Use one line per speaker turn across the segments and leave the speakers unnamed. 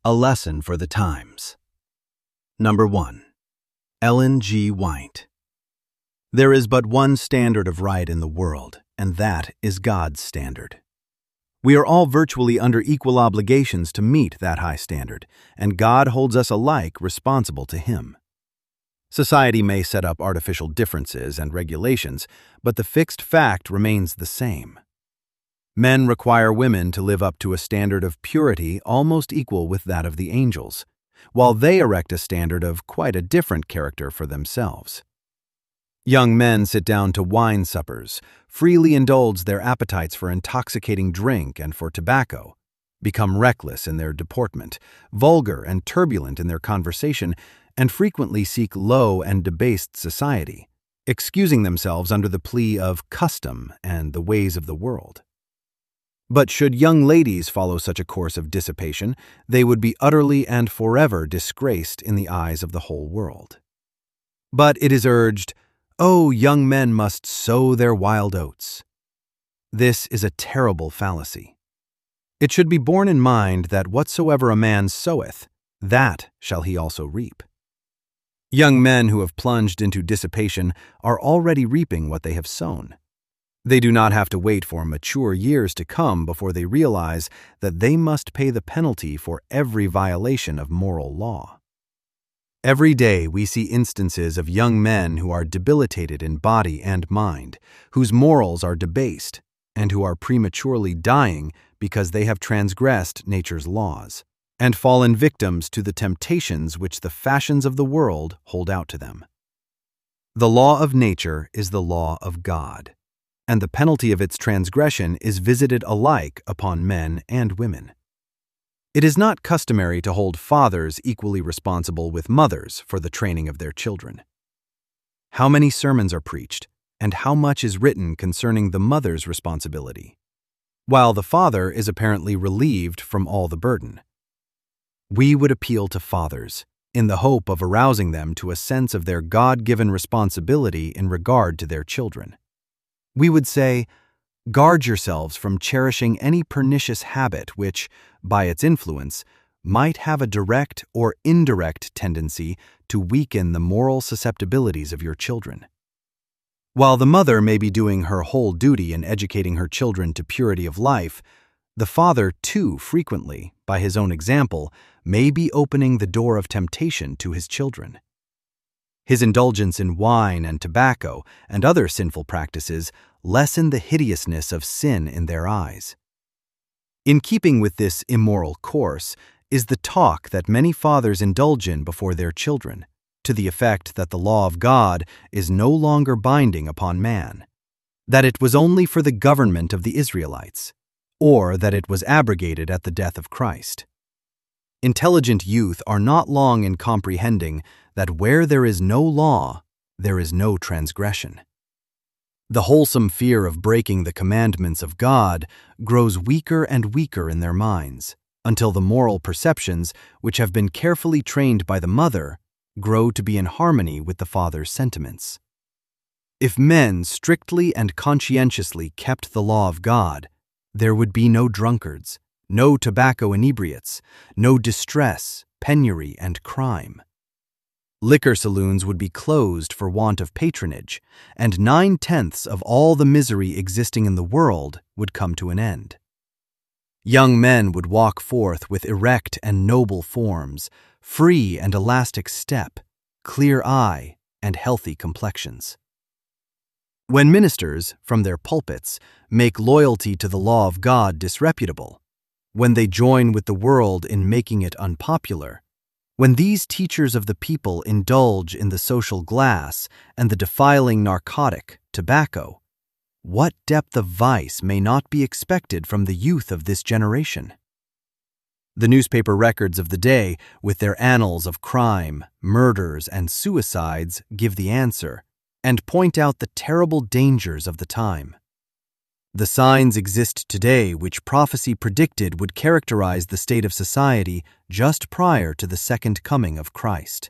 A lesson for the times. Number 1. Ellen G. White. There is but one standard of right in the world, and that is God's standard. We are all virtually under equal obligations to meet that high standard, and God holds us alike responsible to Him. Society may set up artificial differences and regulations, but the fixed fact remains the same. Men require women to live up to a standard of purity almost equal with that of the angels, while they erect a standard of quite a different character for themselves. Young men sit down to wine suppers, freely indulge their appetites for intoxicating drink and for tobacco, become reckless in their deportment, vulgar and turbulent in their conversation, and frequently seek low and debased society, excusing themselves under the plea of custom and the ways of the world. But should young ladies follow such a course of dissipation, they would be utterly and forever disgraced in the eyes of the whole world. But it is urged, "Oh, young men must sow their wild oats." This is a terrible fallacy. It should be borne in mind that whatsoever a man soweth, that shall he also reap. Young men who have plunged into dissipation are already reaping what they have sown. They do not have to wait for mature years to come before they realize that they must pay the penalty for every violation of moral law. Every day we see instances of young men who are debilitated in body and mind, whose morals are debased, and who are prematurely dying because they have transgressed nature's laws, and fallen victims to the temptations which the fashions of the world hold out to them. The law of nature is the law of God, and the penalty of its transgression is visited alike upon men and women. It is not customary to hold fathers equally responsible with mothers for the training of their children. How many sermons are preached, and how much is written concerning the mother's responsibility, while the father is apparently relieved from all the burden? We would appeal to fathers, in the hope of arousing them to a sense of their God-given responsibility in regard to their children. We would say, guard yourselves from cherishing any pernicious habit which, by its influence, might have a direct or indirect tendency to weaken the moral susceptibilities of your children. While the mother may be doing her whole duty in educating her children to purity of life, the father, too, frequently, by his own example, may be opening the door of temptation to his children. His indulgence in wine and tobacco and other sinful practices lessen the hideousness of sin in their eyes. In keeping with this immoral course is the talk that many fathers indulge in before their children, to the effect that the law of God is no longer binding upon man, that it was only for the government of the Israelites, or that it was abrogated at the death of Christ. Intelligent youth are not long in comprehending that where there is no law, there is no transgression. The wholesome fear of breaking the commandments of God grows weaker and weaker in their minds, until the moral perceptions, which have been carefully trained by the mother, grow to be in harmony with the father's sentiments. If men strictly and conscientiously kept the law of God, there would be no drunkards, no tobacco inebriates, no distress, penury, and crime. Liquor saloons would be closed for want of patronage, and 9/10 of all the misery existing in the world would come to an end. Young men would walk forth with erect and noble forms, free and elastic step, clear eye, and healthy complexions. When ministers, from their pulpits, make loyalty to the law of God disreputable, when they join with the world in making it unpopular, when these teachers of the people indulge in the social glass and the defiling narcotic, tobacco, what depth of vice may not be expected from the youth of this generation? The newspaper records of the day, with their annals of crime, murders, and suicides, give the answer, and point out the terrible dangers of the time. The signs exist today which prophecy predicted would characterize the state of society just prior to the second coming of Christ.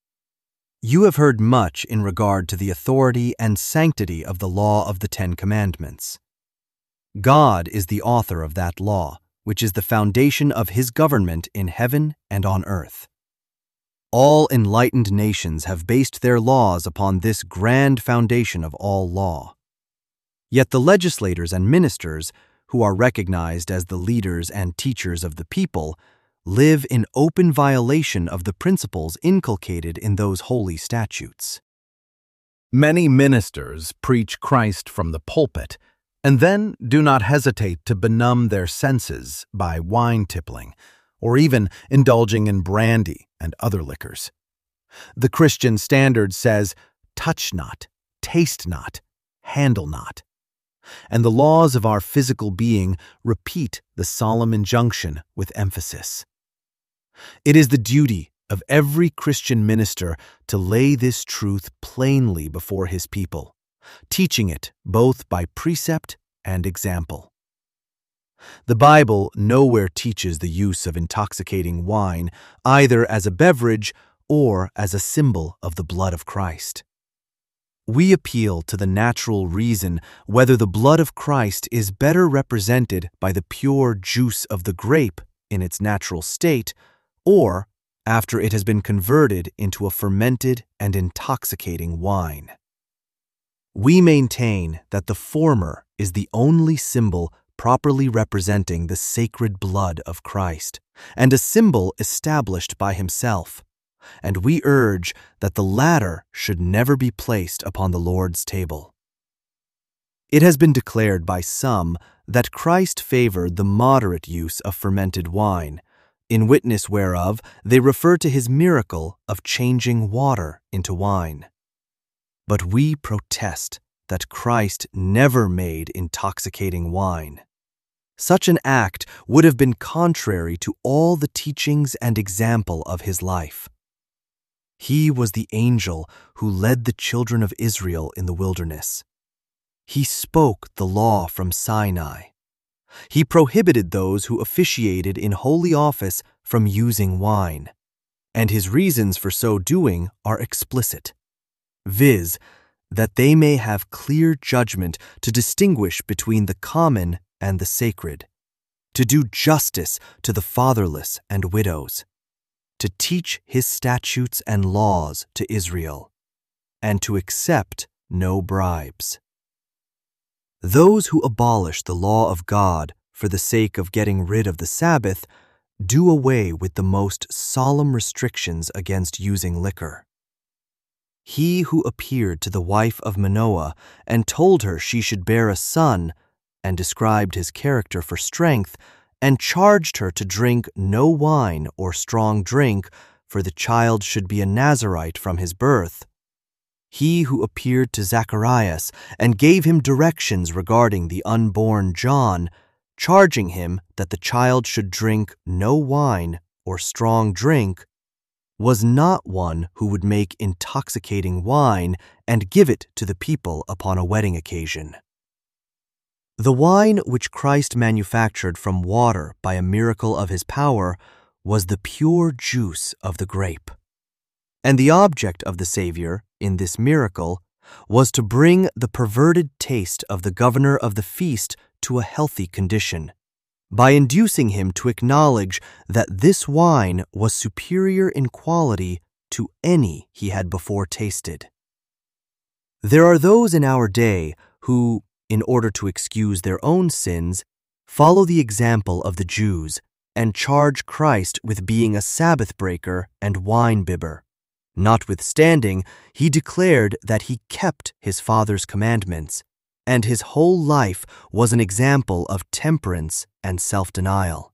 You have heard much in regard to the authority and sanctity of the law of the 10 Commandments. God is the author of that law, which is the foundation of his government in heaven and on earth. All enlightened nations have based their laws upon this grand foundation of all law. Yet the legislators and ministers, who are recognized as the leaders and teachers of the people, live in open violation of the principles inculcated in those holy statutes. Many ministers preach Christ from the pulpit, and then do not hesitate to benumb their senses by wine tippling, or even indulging in brandy and other liquors. The Christian standard says, touch not, taste not, handle not. And the laws of our physical being repeat the solemn injunction with emphasis. It is the duty of every Christian minister to lay this truth plainly before his people, teaching it both by precept and example. The Bible nowhere teaches the use of intoxicating wine either as a beverage or as a symbol of the blood of Christ. We appeal to the natural reason whether the blood of Christ is better represented by the pure juice of the grape in its natural state, or after it has been converted into a fermented and intoxicating wine. We maintain that the former is the only symbol properly representing the sacred blood of Christ, and a symbol established by himself, and we urge that the latter should never be placed upon the Lord's table. It has been declared by some that Christ favored the moderate use of fermented wine, in witness whereof they refer to his miracle of changing water into wine. But we protest that Christ never made intoxicating wine. Such an act would have been contrary to all the teachings and example of his life. He was the angel who led the children of Israel in the wilderness. He spoke the law from Sinai. He prohibited those who officiated in holy office from using wine, and his reasons for so doing are explicit, viz., that they may have clear judgment to distinguish between the common and the sacred, to do justice to the fatherless and widows, to teach his statutes and laws to Israel, and to accept no bribes. Those who abolish the law of God for the sake of getting rid of the Sabbath do away with the most solemn restrictions against using liquor. He who appeared to the wife of Manoah and told her she should bear a son, and described his character for strength, and charged her to drink no wine or strong drink, for the child should be a Nazirite from his birth. He who appeared to Zacharias and gave him directions regarding the unborn John, charging him that the child should drink no wine or strong drink, was not one who would make intoxicating wine and give it to the people upon a wedding occasion. The wine which Christ manufactured from water by a miracle of his power was the pure juice of the grape. And the object of the Savior, in this miracle, was to bring the perverted taste of the governor of the feast to a healthy condition, by inducing him to acknowledge that this wine was superior in quality to any he had before tasted. There are those in our day who, in order to excuse their own sins, follow the example of the Jews and charge Christ with being a Sabbath breaker and wine bibber. Notwithstanding, he declared that he kept his Father's commandments, and his whole life was an example of temperance and self-denial.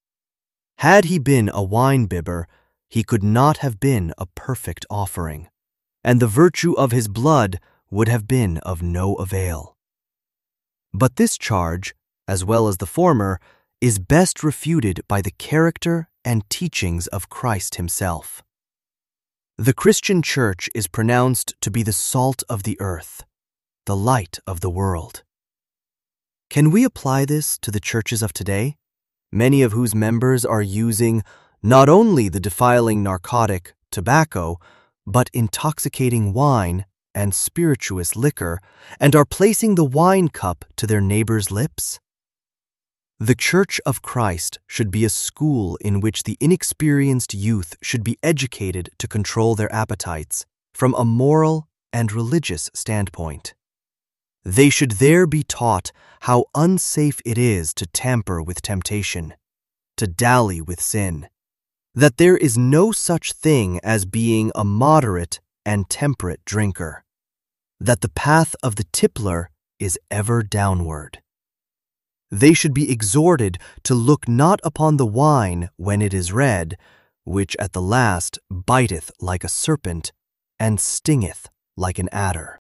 Had he been a wine bibber, he could not have been a perfect offering, and the virtue of his blood would have been of no avail. But this charge, as well as the former, is best refuted by the character and teachings of Christ himself. The Christian Church is pronounced to be the salt of the earth, the light of the world. Can we apply this to the churches of today, many of whose members are using not only the defiling narcotic, tobacco, but intoxicating wine and spirituous liquor, and are placing the wine cup to their neighbor's lips?
The Church of Christ should be a school in which the inexperienced youth should be educated to control their appetites from a moral and religious standpoint. They should there be taught how unsafe it is to tamper with temptation, to dally with sin, that there is no such thing as being a moderate and temperate drinker, that the path of the tippler is ever downward. They should be exhorted to look not upon the wine when it is red, which at the last biteth like a serpent and stingeth like an adder.